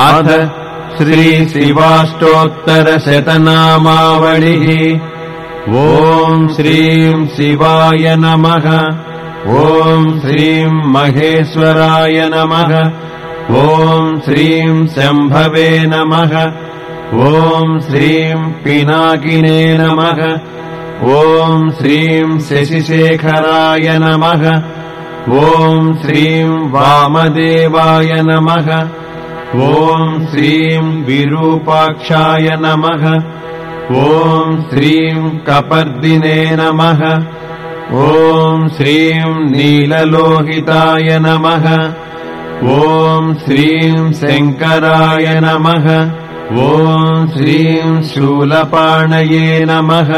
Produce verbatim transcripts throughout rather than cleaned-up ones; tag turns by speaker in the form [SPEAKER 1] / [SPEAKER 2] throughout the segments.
[SPEAKER 1] अथ श्रीशिवाष्टोत्तरशतनामावलिः। ॐ श्रीं शिवाय नमः। ॐ श्रीं महेश्वराय नमः। ॐ श्रीं शम्भवे नमः। ॐ श्रीं पिनाकिने नमः। ॐ श्रीं शशिशेखराय नमः। ॐ श्रीं वामदेवाय नमः। ॐ श्रीं विरूपाक्षाय नमः। ॐ श्रीं कपर्दिने नमः। ॐ श्रीं नीललोहिताय नमः। ॐ श्रीं शङ्कराय नमः। ॐ श्रीं शूलपाणये नमः।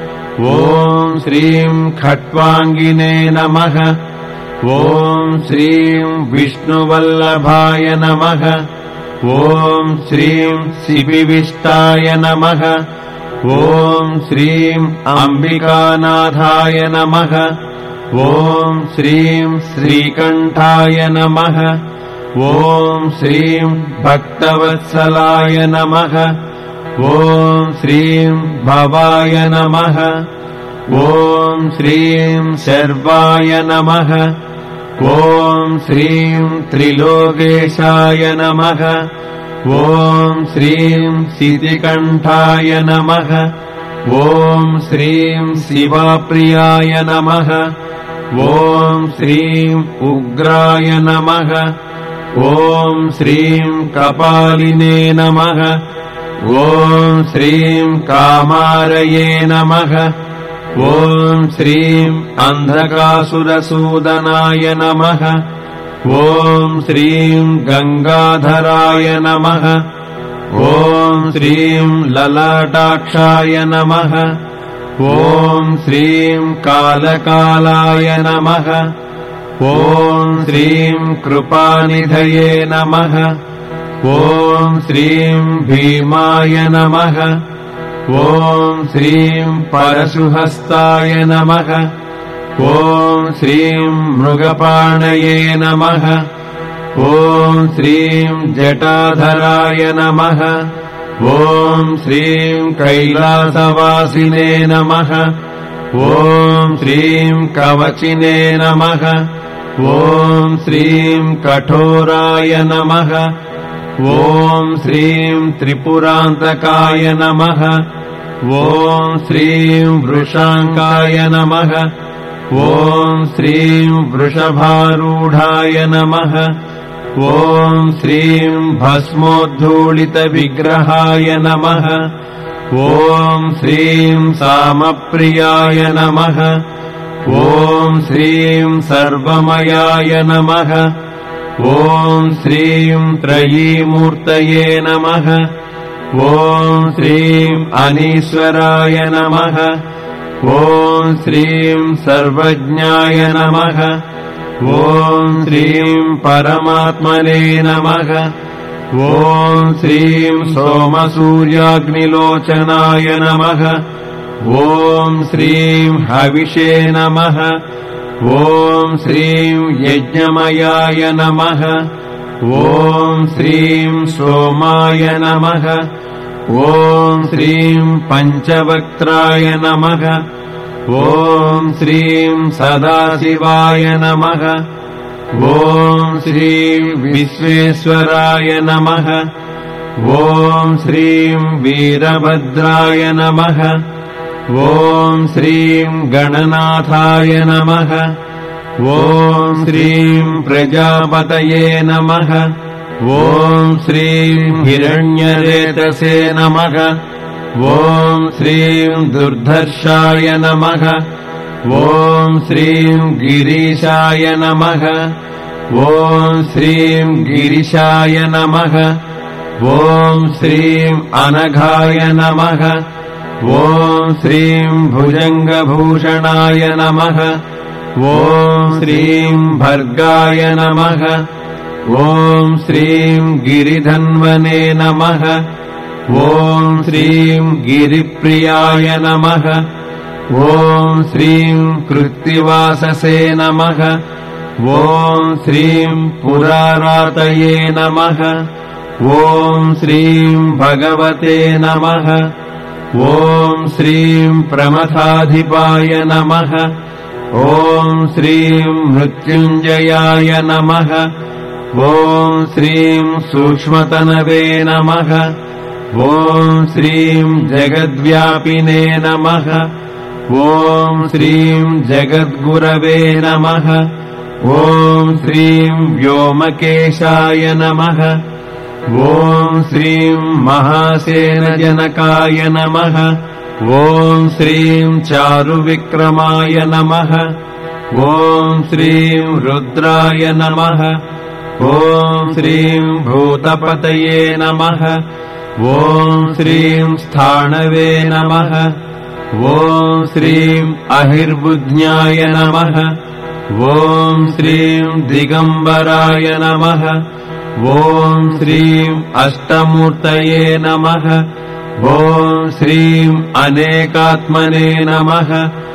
[SPEAKER 1] ॐ श्रीं खट्वाङ्गिने नमः। ॐ श्रीं विष्णुवल्लभाय नमः। ॐ श्रीं शिबिविष्टाय नमः। ॐ श्रीं अम्बिकानाथाय नमः। ॐ श्रीं श्रीकण्ठाय नमः। ॐ श्रीं भक्तवत्सलाय नमः। ॐ श्रीं भवाय नमः। ॐ श्रीं शर्वाय नमः। ॐ श्रीं त्रिलोकेशाय नमः। ॐ श्रीं सितिकण्ठाय नमः। ॐ श्रीं शिवाप्रियाय नमः। ॐ श्रीं उग्राय नमः। ॐ श्रीं कपालिने नमः। ॐ श्रीं कामारये नमः। ॐ श्रीं अन्धकासुरसूदनाय नमः। ॐ श्रीं गङ्गाधराय नमः। ॐ श्रीं ललाटाक्षाय नमः। ॐ श्रीं कालकालाय नमः। ॐ श्रीं कृपानिधये नमः। ॐ श्रीं भीमाय नमः। ॐ श्रीं परशुहस्ताय नमः। ॐ श्रीं मृगपाणये नमः। ॐ श्रीं जटाधराय नमः। ॐ श्रीं कैलासवासिने नमः। ॐ श्रीं कवचिने नमः। ॐ श्रीं कठोराय नमः। ॐ श्रीं त्रिपुरान्तकाय नमः। ॐ श्रीं वृषाङ्काय नमः। ॐ श्रीं वृषभारूढाय नमः। ॐ श्रीं भस्मोद्धूलितविग्रहाय नमः। ॐ श्रीं सामप्रियाय नमः। ॐ श्रीं सर्वमयाय नमः। ॐ श्रीं त्रयीमूर्तये नमः। ॐ श्रीं अनीश्वराय नमः। ॐ श्रीं सर्वज्ञाय नमः। ॐ श्रीं परमात्मने नमः। ॐ श्रीं सोमसूर्याग्निलोचनाय नमः। ॐ श्रीं हविषे नमः। ॐ श्रीं यज्ञमयाय नमः। ॐ श्रीं सोमाय नमः। ॐ श्रीं पञ्चवक्त्राय नमः। ॐ श्रीं सदाशिवाय नमः। ॐ श्रीं विश्वेश्वराय नमः। ॐ श्रीं वीरभद्राय नमः। ॐ श्रीं गणनाथाय नमः। ॐ श्रीं प्रजापतये नमः। ॐ श्रीं हिरण्यरेतसे नमः। ॐ श्रीं दुर्धर्षाय नमः। ॐ श्रीं गिरीशाय नमः। ॐ श्रीं गिरिशाय नमः। ॐ श्रीं अनघाय नमः। ॐ श्रीं भुजङ्गभूषणाय नमः। ॐ श्रीं भर्गाय नमः। ॐ श्रीं गिरिधन्वने नमः। ॐ श्रीं गिरिप्रियाय नमः। ॐ श्रीं कृत्तिवाससे नमः। ॐ श्रीं पुरारातये नमः। ॐ श्रीं भगवते नमः। ॐ श्रीं प्रमथाधिपाय नमः। ॐ श्रीं मृत्युञ्जयाय नमः। ॐ श्रीं सूक्ष्मतनवे नमः। ॐ श्रीं जगद्व्यापिने नमः। ॐ श्रीं जगद्गुरवे नमः। ॐ श्रीं व्योमकेशाय नमः। ॐ श्रीं महासेनजनकाय नमः। ॐ श्रीं चारुविक्रमाय नमः। ॐ श्रीं रुद्राय नमः। ॐ श्रीं भूतपतये नमः। ॐ श्रीं स्थाणवे नमः। ॐ श्रीं अहिर्बुद्ध्याय नमः। ॐ श्रीं दिगम्बराय नमः। ॐ श्रीं अष्टमूर्तये नमः। ॐ श्रीं अनेकात्मने नमः।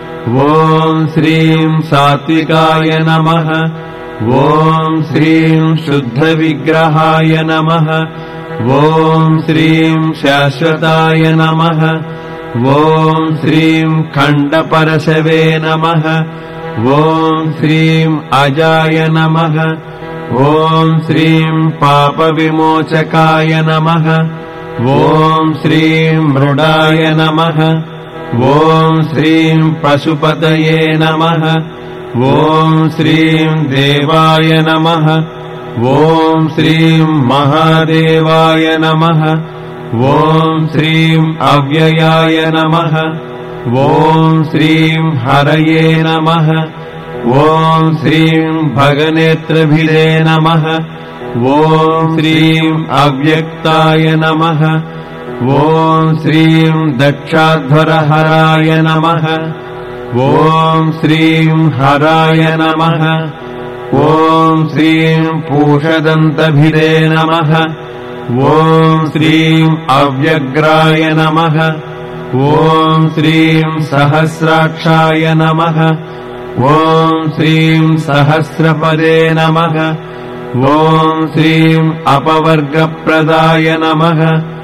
[SPEAKER 1] ॐ श्रीं सात्विकाय नमः। ॐ श्रीं शुद्धविग्रहाय नमः। ॐ श्रीं शाश्वताय नमः। ॐ श्रीं खण्डपरशवे नमः। ॐ श्रीं अजाय नमः। ॐ श्रीं पापविमोचकाय नमः। ॐ श्रीं मृडाय नमः। ॐ श्रीं पशुपतये नमः। ॐ श्रीं देवाय नमः। ॐ श्रीं महादेवाय नमः। ॐ श्रीं अव्ययाय नमः। ॐ श्रीं हरये नमः। ॐ श्रीं भगनेत्रभिदे नमः। ॐ श्रीं अव्यक्ताय नमः। ॐ श्रीं दक्षाध्वरहराय नमः। ॐ श्रीं हराय नमः। ॐ श्रीं पूषदन्तभिदे नमः। ॐ श्रीं अव्यग्राय नमः। ॐ श्रीं सहस्राक्षाय नमः। ॐ श्रीं सहस्रपदे नमः। ॐ श्रीं अपवर्गप्रदाय नमः।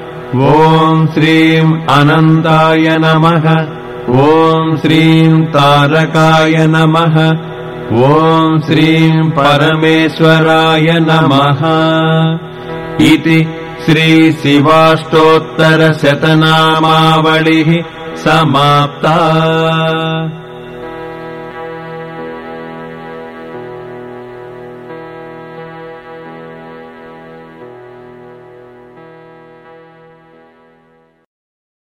[SPEAKER 1] ॐ श्रीं अनन्ताय नमः। ॐ श्रीं तारकाय नमः। ॐ श्रीं परमेश्वराय नमः। इति श्रीशिवाष्टोत्तरशतनामावलिः समाप्ता।